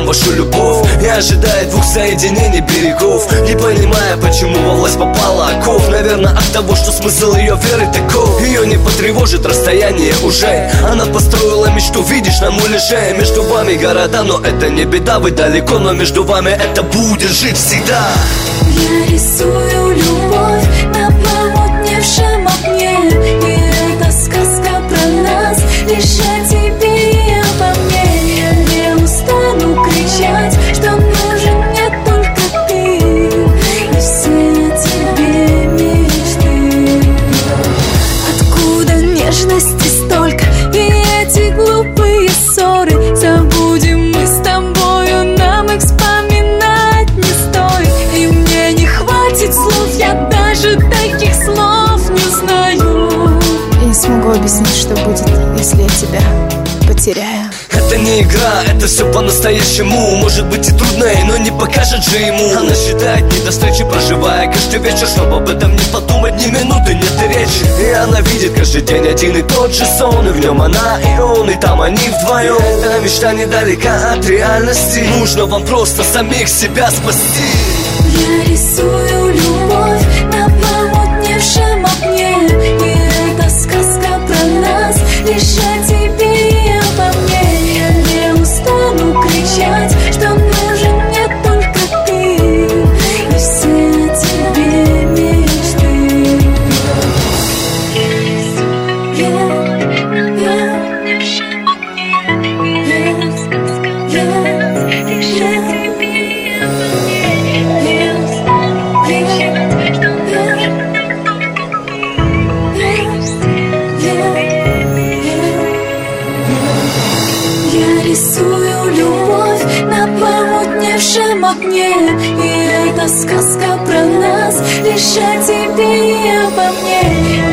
вашу любовь и ожидает двух соединений берегов, не понимая, почему во власть попала оков. Наверное, от того, что смысл ее веры таков. Ее не потревожит расстояние уже. Она построила мечту, видишь, на муляже. Между вами города, но это не беда. Вы далеко, но между вами это будет жить всегда. Я рисую любовь на помутневшем окне, и это сказка про нас, лишь о тебе и обо мне. Я не устану кричать, что нужен мне только ты, и все тебе мечты. Откуда нежности столько и эти глупые ссоры? Забудем мы с тобою, нам их вспоминать не стоит. И мне не хватит слов, я даже таких слов не знаю. Я не смогу объяснить, что будет, если я тебя потеряю. Это не игра, это все по-настоящему. Может быть и трудно, но не покажет же ему. Она считает дни до встречи, проживая каждый вечер, чтобы об этом не подумать ни минуты, нет и речи. И она видит каждый день один и тот же сон, и в нем она и он, и там они вдвоем. Эта мечта недалека от реальности, нужно вам просто самих себя спасти. Я рисую любовь на помутневшем окне, и это сказка про нас, лишь о тебе и обо мне. Я не устану кричать, что нужен мне только ты, и все тебе мечты. Я рисую любовь на помутневшем окне, и это сказка про нас, лишь о тебе и обо мне.